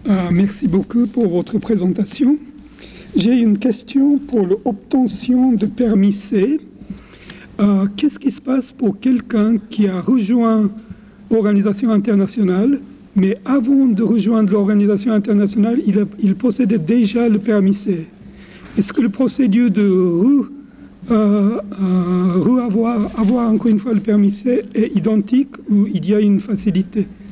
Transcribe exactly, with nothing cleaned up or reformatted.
Euh, merci beaucoup pour votre présentation. J'ai une question pour l'obtention de permis C. Euh, Qu'est-ce qui se passe pour quelqu'un qui a rejoint l'organisation internationale, mais avant de rejoindre l'organisation internationale, il, a, il possédait déjà le permis C? Est-ce que la procédure de re, euh, euh, re avoir, avoir encore une fois le permis C est identique ou il y a une facilité?